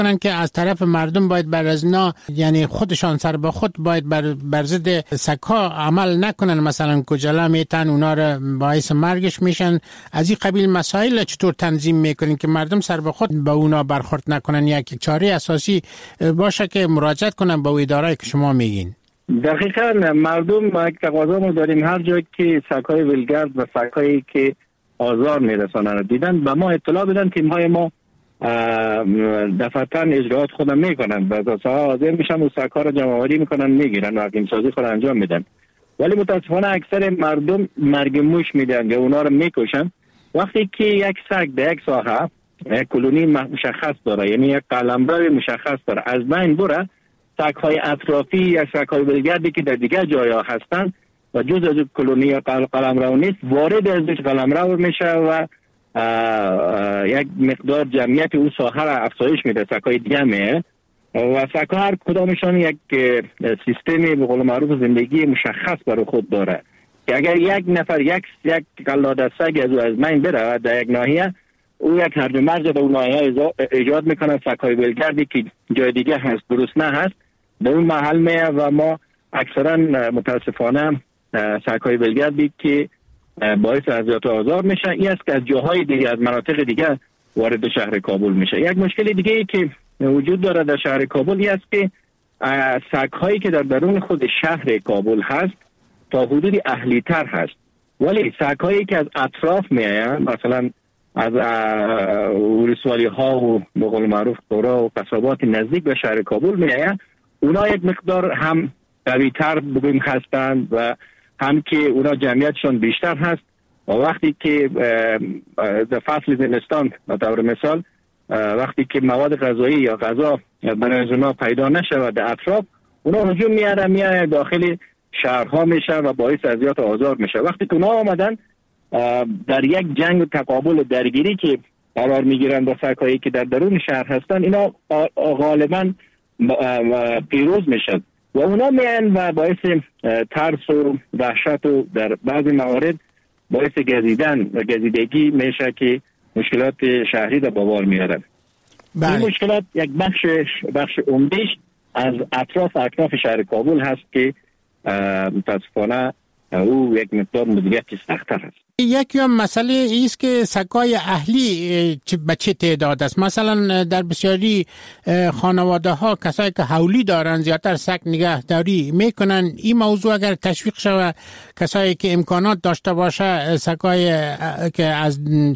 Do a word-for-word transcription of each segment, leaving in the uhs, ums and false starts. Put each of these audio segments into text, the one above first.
کنن که از طرف مردم باید بر از اینا، یعنی خودشان سر به خود باید بر, بر ضد سگ‌ها عمل نکنن، مثلا کجلا میتن اونا رو باعث مرگش میشن. از این قبیل مسائل چطور تنظیم میکنین که مردم سر به خود به اونا برخورد نکنن؟ یک چاره اساسی باشه که مراجعت کنن به اداره‌ای که شما میگین. دقیقاً مردم ما یک تقاضا ما داریم هر جایی که سگ‌های ولگرد و سگ‌هایی که آزار میرسانن دیدن به ما اطلاع بدن. تیم‌های ما دفعتاً اجراات خودم میکنن، بعضی ها حاضر میشن و سگ‌ها رو جمع‌آوری میکنن میگیرن و حکیم سازی خود انجام میدن. ولی متاسفانه اکثر مردم مرگ موش میدن یا اونا رو میکشن. وقتی که یک سگ در یک ساحه یک کلونی مشخص داره، یعنی یک قلمرو مشخص داره، از بین بره، سگ‌های اطرافی یا سگ‌های ولگردی که در دیگر جاها هستن و جز از کلونی یا قلمرو نیست وارد از قلمرو میشه و یک مقدار جمعیت اون ساحه را افزایش میده. سگ‌های دیگه میه و سگ‌ها هر کدامشان یک سیستمی به قول معروف زندگی مشخص برای خود داره که اگر یک نفر یک یک قلاده سگ از از بین بره در یک ناحیه، او یک هرج و مرج در اون ناحیه ایجاد میکنه. سگ‌های ولگردی که جای دیگه هست درست نه هست در اون محل میه و ما اکثرا متاسفانه سگ‌های ولگردی که باعث اذیت و آزار میشه این است که از جاهای دیگه از مناطق دیگه وارد شهر کابل میشه. یک مشکل دیگه ای که وجود داره در شهر کابل این است که سگ‌هایی که در درون خود شهر کابل هست تا حدودی اهلی تر هست، ولی سگ‌هایی که از اطراف میآیند مثلا از ولسوالی ها و به قول معروف قرا و قصابات نزدیک به شهر کابل میآیند، اونا یک مقدار هم قوی تر بگویم هستند و هم که اونا جمعیتشون بیشتر هست و وقتی که در فصل زمستان به طور مثال وقتی که مواد غذایی یا غذا برای اونا پیدا نشه در اطراف، اونا هجوم میاره میاره داخل شهرها میشه و باعث اذیت و آزار میشه. وقتی که اونا آمدن در یک جنگ و تقابل و درگیری که قرار میگیرن با سگ‌هایی که در درون شهر هستن، اینا غالبا پیروز میشن و اونا میان و باعث ترس و وحشت و در بعضی موارد باعث گزیدن و گزیدگی میشه که مشکلات شهری در بابار میارن. این مشکلات یک بخش بخش عمدهش از اطراف اطراف شهر کابل هست که متاسفانه او یک مقدار مدیریت سخت‌تر هست. یکی هم مسئله ایست که سگ‌های اهلی به چه تعداد است؟ مثلا در بسیاری خانواده ها کسایی که حولی دارن زیادتر سگ نگهداری میکنن. این موضوع اگر تشویق شود، کسایی که امکانات داشته باشه سگ‌های که از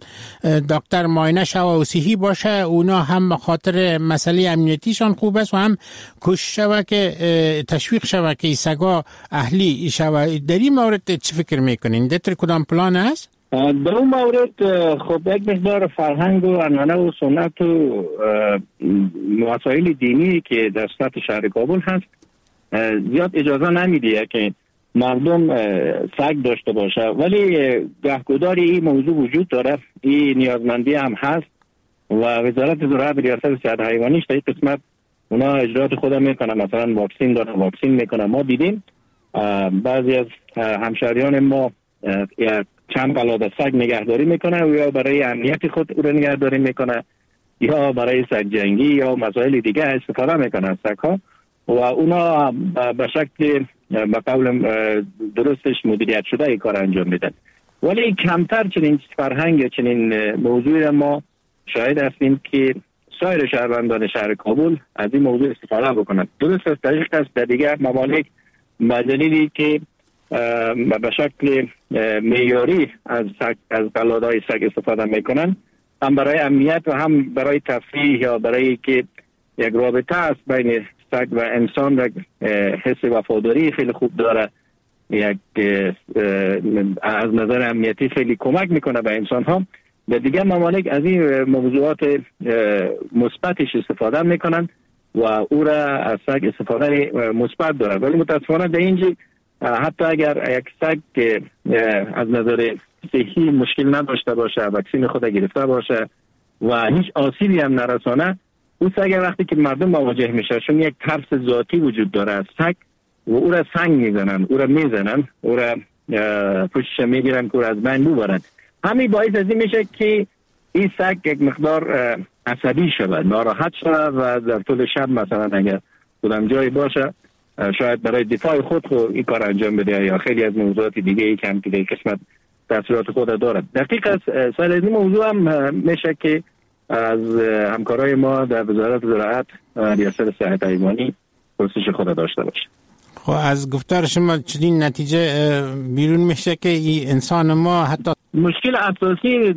دکتر معاینه شود و صحیح باشه، اونا هم به خاطر مسئله امنیتیشان خوب است و هم کوشش شود که تشویق شود که سگ‌ها اهلی شود. در این مورد چه فکر میکنین؟ در کدام پلان است؟ در اون مورد خب یک مقدار فرهنگ و عنعنه و سنت و مسائل دینی که در سطح شهر کابل هست زیاد اجازه نمیده که مردم سگ داشته باشه، ولی گهگداری این موضوع وجود داره. این نیازمندی هم هست و وزارت زراعت و ریاست صحت حیوانیش در این قسمت اونا اجرات خود میکنه، مثلا واکسین داره واکسین میکنه. ما دیدیم بعضی از همشهریان ما چند قلاده سگ نگهداری میکنه و یا برای امنیت خود او را نگهداری میکنه یا برای سگ جنگی یا مسائل دیگه استفاده میکنه از سگ‌ها و اونا به شکل به قول درستش مدیریت شده این کار انجام میدن. ولی کمتر چنین فرهنگ چنین موضوعی ما شاهد هستیم که سایر شهروندان شهر کابل از این موضوع استفاده بکنند. درست است، دقیق است، در دیگر ممالک بدلیلی که به شکل معیاری از سگ از قلاده‌های سگ استفاده میکنن، هم برای امنیت و هم برای تفریح یا برای که یک رابطه است بین سگ و انسان و حس وفاداری خیلی خوب داره، یک از نظر امنیتی خیلی کمک میکنه به انسان ها. در دیگه ممالک از این موضوعات مثبتش استفاده میکنن و او را از سگ استفاده مثبت داره. ولی متاسفانه در اینجا حتی اگر یک سگ که از نظر صحی مشکل نداشته باشه، واکسین خود گرفته باشه و هیچ آسیبی هم نرسانه، او سگ وقتی که مردم مواجه میشه چون یک ترس ذاتی وجود داره از سگ و او را سنگ میزنن، او را میزنن، او را پشتش میگیرن که او را از بین ببرن. همین باعث از این میشه که این سگ یک مقدار عصبی شود، ناراحت شود و در طول شب مثلا اگر کدام جایی باشه شاید برای دفاع خود خود این کار انجام بده یا خیلی از موضوعات دیگه ای که هم که در قسمت تاثیرات خود دارد. دقیق است. سال از این موضوع هم میشه که از همکارای ما در وزارت زراعت و ریاست صحت حیوانی پرسش خود داشته باشه. خب از گفتار شما چنین نتیجه بیرون میشه که این انسان ما حتی مشکل اساسی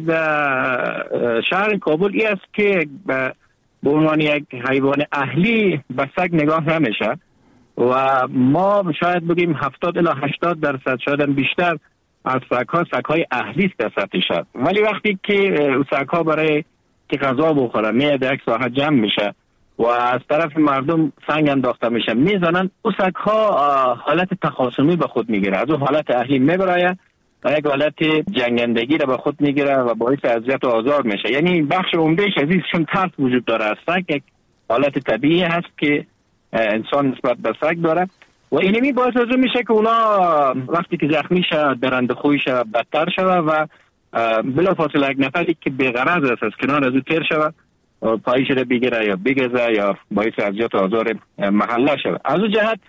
در شهر کابل ای است که به عنوان یک حیوان اهلی به سگ نگاه نمیشه و ما شاید بگیم هفتاد الی هشتاد درصد شاید بیشتر از سگ‌ها سگ‌های اهلی است در سطح شهر، ولی وقتی که سگ‌ها برای که غذا بخورن میاد یک ساحت جمع میشه و از طرف مردم سنگ انداخته میشه میزنن، او سگ‌ها حالت تخاصمی به خود میگیره، از اون حالت اهلی میبره و یک حالت جنگندگی را به خود میگیره و باعث اذیت و آزار میشه. یعنی بخش عمدهش از اینشون ترس وجود داره. از سگ یک حالت طبیعی هست که انسان نسبت به سگ داره و اینمی باعث از اون میشه که اونا وقتی که زخمی شه درنده خوی شه بدتر شه و بلافاصله یک نفری که بی‌غرض است از کنار از او تیر شه پایش را بگیره یا بگزه یا باعث اذیت و آزار محله شه. از اون جهت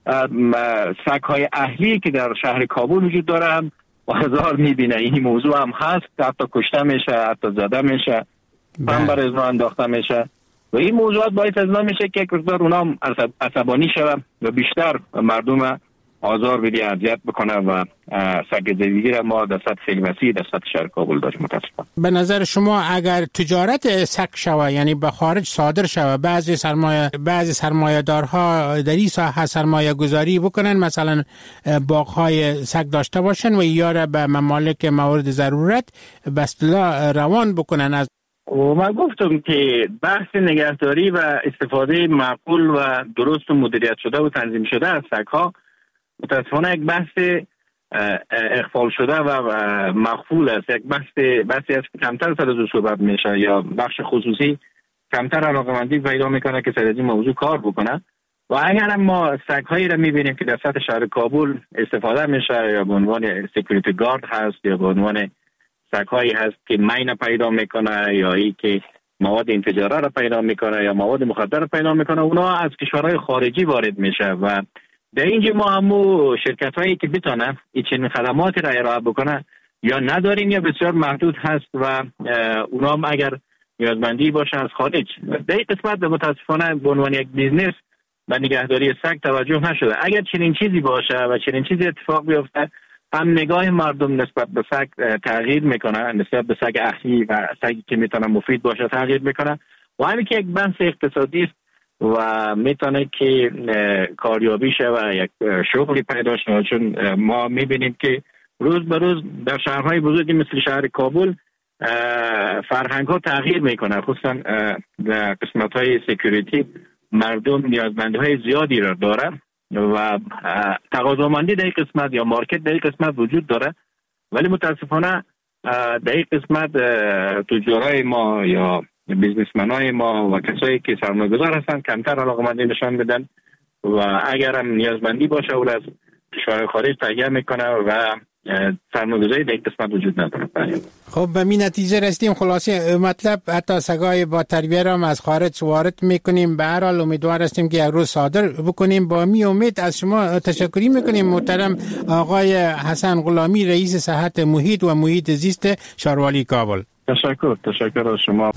سگ‌های اهلی که در شهر کابل وجود داره هم هزار میبینه. این موضوع هم هست، حتی کشته میشه، حتی زده میشه، هم بر ازنا انداخته میشه و این موضوعات باعث ازنا میشه که یک مقدار اونا عصبانی شوه و بیشتر مردم آزار بده، اذیت بکنه و سگ زندگی را ما در سطح خیلی وسیع در سطح شهر کابل داریم. متاسفانه به نظر شما اگر تجارت سگ شوه، یعنی به خارج صادر شوه، بعضی سرمایه بعضی سرمایه‌دارها در این ساحه سرمایه گذاری بکنن، مثلا باغ‌های سگ داشته باشن و یا را به ممالک مورد ضرورت به اصطلاح روان بکنن. از و من گفتم که بحث نگهداری و استفاده معقول و درست و مدیریت شده و تنظیم شده از سگ‌ها متاسفانه یک بحث اغفال شده و مغفول است. یک بحث بحثی است که کمتر سر از او صحبت میشه یا بخش خصوصی کمتر علاقه‌مندی پیدا میکنه که سر از این موضوع کار بکنه و اگر هم ما سگ‌هایی را میبینیم که در سطح شهر کابل استفاده میشه یا به عنوان سکیوریتی گارد هست یا به عنوان سگ‌هایی هست که مین پیدا میکنه یا ای که مواد انفجاره را پیدا میکنه یا مواد مخدر را پیدا میکنه، اونا از کشورهای خارجی وارد میشه و در اینجا ما همو شرکت هایی که بتانه این چنین خدماتی را ارائه بکنه یا نداریم یا بسیار محدود هست و اونا هم اگر نیازمندی باشه از خارج. در این قسمت متاسفانه به عنوان یک بیزنس و نگهداری سگ توجه نشده. اگر چنین چیزی باشه و چنین چیزی اتفاق بیفته هم نگاه مردم نسبت به سگ تغییر میکنه، نسبت به سگ اهلی و سگی که میتونه مفید باشه تغییر میکنه و همین که یک بحث اقتصادی است و میتونه که کاریابی شه و یک شغلی پیدا شه، چون ما میبینیم که روز به روز در شهرهای بزرگی مثل شهر کابل فرهنگ ها تغییر میکنه، خصوصا در قسمت های سکیوریتی مردم نیازمندی های زیادی را داره و تقاضامندی در این قسمت یا مارکت در این قسمت وجود داره، ولی متاسفانه در این قسمت تجارای ما یا بیزنسمنای ما و کسایی که سرمایه‌گذار هستن کمتر علاقه‌مندی نشان بدن و اگر هم نیازمندی باشه او از کشور خارج تهیه میکنه و سرمایه‌گذاری در این قسمت وجود نداره. خب به این نتیجه رسیدیم خلاصه مطلب حتی سگای با تربیه را هم از خارج وارد میکنیم. به هر حال امیدوار هستیم که یک روز صادر بکنیم. با می امید از شما تشکری میکنیم محترم آقای حسن غلامی، رئیس صحت محیط و محیط زیست شاروالی کابل. تشکر تشکر از شما.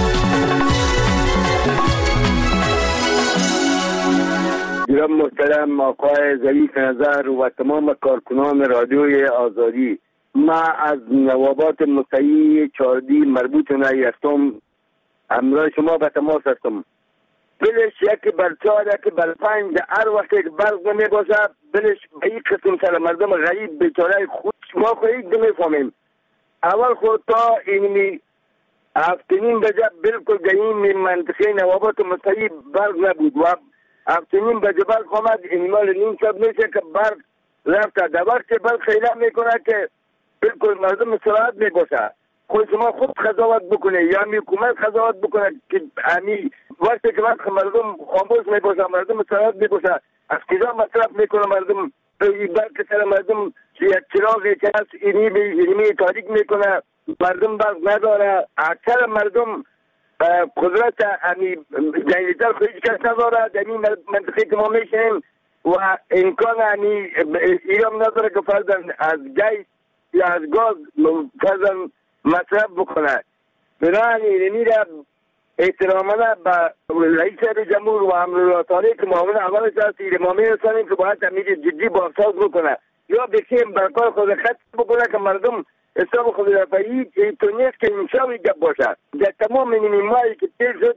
جناب محترم آقای ظریف نظر و تمام کارکنان رادیوی آزادی، ما از نوابات مطیع چاردی مربوط نیستم، همراه شما به تماس هستم. بلش یکی بر چهار یکی بر پنج هر وقت یک برق نمی باشه بلش به این قسم سر مردم غریب بیچاره خود ما خواهید نمیفهمیم. اول خود تا اینمی هفتنین بجه بلکل گهیم منطقه نوابات مطیع برق نبود و هفتنین بجه برق آمد اینمال نیم شب میشه که برق رفته. در وقت برق خیلی میکنه که بلکل مردم سراحت میباشه. خود شما خود قضاوت بکنه یا می حکومت قضاوت بکنه که امی وقتی که وقت مردم خاموش میباشه مردم سراحت میباشه از کجا مصرف میکنه مردم برق سر مردم یک چراغی که هست اینی اینی تاریک میکنه مردم برق نداره. اکثر مردم قدرت امی جنگیتر خودش کس نداره. در این منطقه که ما میشنیم و امکان امی ایران نداره که فرضاً از گیس یا از گاز فرضاً مصرف بکنه. بنابراین میره احتراماً به رئیس جمهور و امرالله که معاون اولش هست ما میرسانیم که باید امیر جدی بازساز بکنه یا بکیم برکار خود خط بکنه که مردم حساب خود رفعی تو نیست که انشاء گپ باشه. در تمام این ماهی که تیر شد.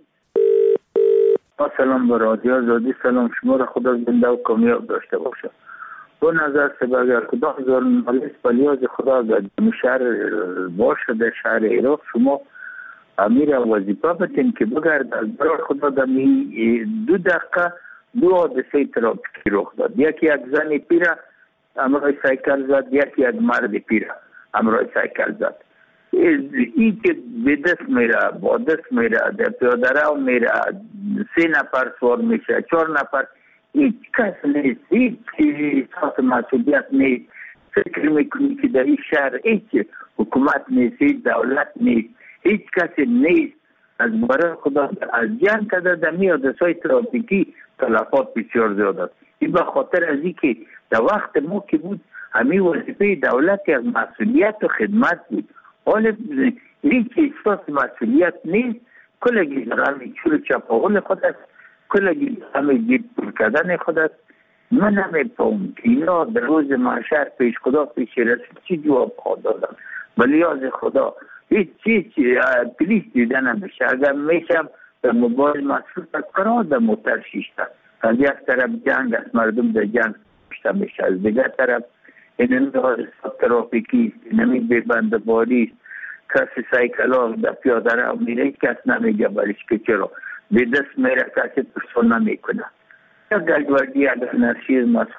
سلام به رادیو آزادی. سلام شما را خدا زنده و کامیاب داشته باشه. با نظر سبا اگر کدام هزار نالیست بلیاز خدا اگر شهر باشه در شهر عراق شما امیر وظیفه بتین که بگرد از برای خدا دمی دو دقیقه دو حادثه ترافیکی رخ داد. یکی یک زن پیره امرای سایکل زد، یکی یک مرد پیره امرای سایکل زد. این که به دست میره با دست میره در پیاده رو میره سه نفر سوار میشه چهار نفر هیچ کس نیست، هیچ احساس مسئولیت نیست. فکر میکنی که در این شهر هیچ حکومت نیست، هیچ دولت نیست، هیچ کسی نیست. از برای خدا از جان کده در میاد سای ترافیکی تلفات بسیار زیاد است. این به خاطر از این که در وقت ما که بود همین وظیفه دولت از مسئولیت و خدمت بود. حالا هیچ احساس مسئولیت نیست. کلگی همین چور چپاول خود است، کلگی همین جیب پر کردن خود است. من نمی‌فهمم که اینا در روز محشر پیش خدا پیش رسید چی جواب خواهد دادن. بلیاز خدا هیچ چیز پلیس دیدن نمیشه. اگر میشم در موبایل مصروف از قرار در موتر شیشتن. از یک طرف جنگ است، مردم در جنگ شیشتن میشه. از دیگر طرف این اندازه ترافیکی است، نمی ببند باری است. کسی سایکل ها در پیاده رو میره کس نمیگه بلیش که چرا به دست میره کسی پرسون نمیکنه. یا گلگوردی اگر نرسیزم است.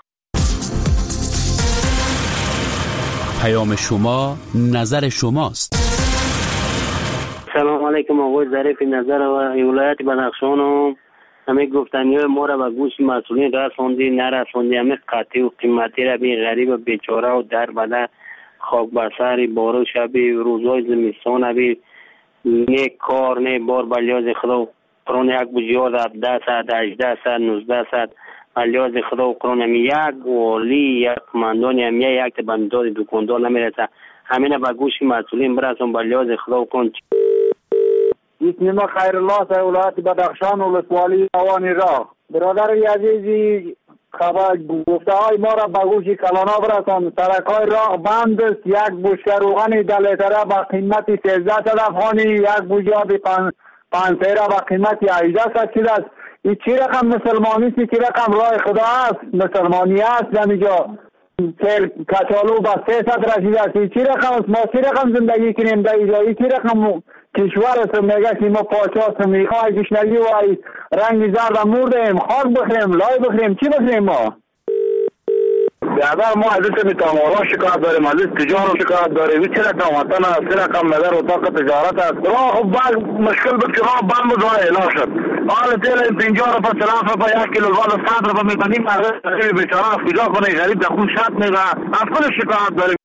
پیام شما نظر شماست. سلام علیکم آقای ظریف نظر و ولایت بدخشان و همه گفتنی های ما را به گوش مسئولین رساندی نرساندی. همه قطعی و قیمتی را بی غریب و بیچاره و در بده خاک بر سر بارو شبی روزهای زمستان بی نه کار نه بار بلیاز خدا قرآن یک بجیار هفده ساعت هجده ساعت نوزده ساعت بلیاز خدا و قرآن همی یک والی یک کماندانی همی یک بنداد دکاندار نمیرسه. همین به گوش مسئولین برسون بلیاز خدا و کن. اسم خیر الله از ولایت بدخشان و ولسوالی اوانی راه. برادر عزیزی خبر گفته های ما را به گوش کلانا برسان. سرک های راه بند است. یک بوشکه روغن دلیتره با قیمت سیزده صد افغانی، یک بوجاب پانسیره با قیمت هجده صد چیز است. این چی رقم مسلمانی است؟ چی رقم راه خدا است؟ مسلمانی است نمیجا سیل کچالو با سه صد رسیده است. این چی رقم است؟ ما چی رقم زندگی کنیم در اینجا؟ این چی رقم کشور است؟ میگه که ما پاچه است میخواه گشنگی و رنگ زرد مردیم خاک بخریم لای بخریم چی بخریم ما؟ بیادر ما از اسم تامارا شکایت داریم، از تجارت شکایت داریم. این چه رقم وطن است؟ چه رقم نظر اتاق تجارت است؟ راه خب بعد مشکل بود که راه بند بود راه اعلان شد. حال تیل این پنجاه روپا چلاف روپا یک کیلو الوان صد روپا میکنیم. مردم بیچاره از کجا کنه؟ غریب در خون شد میگه. از خود شکایت داریم.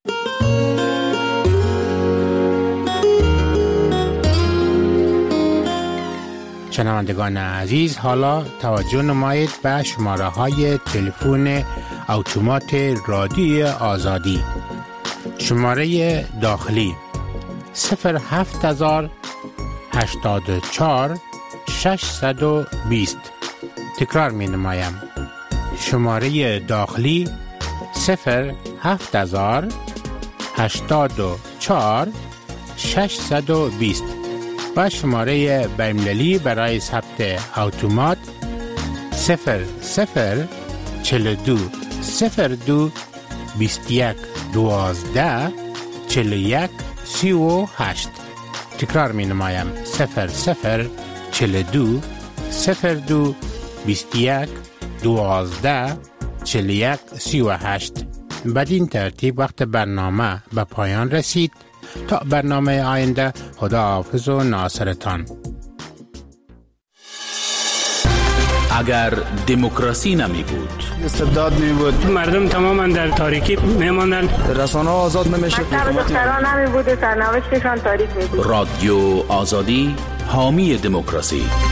شنوندگان عزیز، حالا توجه نمایید به شماره های تلفن اتومات رادیوی آزادی. شماره داخلی صفر هفت هزار هشتاد و چهار ششصد و بیست. تکرار می نمایم. شماره داخلی صفر هفت هزار هشتاد و چهار ششصد و بیست و شماره بین‌المللی برای ثبت اتومات صفر صفر چهل و دو صفر دو بیست و یک دوازده چهل و یک سی و هشت. تکرار می نمایم. صفر صفر چهل و دو صفر دو بیست و یک دوازده چهل و یک سی و هشت. بدین ترتیب وقت برنامه به پایان رسید. تا برنامه آینده، خدا حافظ و ناصرتان. اگر دموکراسی نمی بود، استبداد می بود، مردم تماما در تاریکی می ماندند، رسانه ها آزاد نمی شد، مکتب دختران نمی بود و سرنوشتشان تاریک می بود. رادیو آزادی حامی دموکراسی.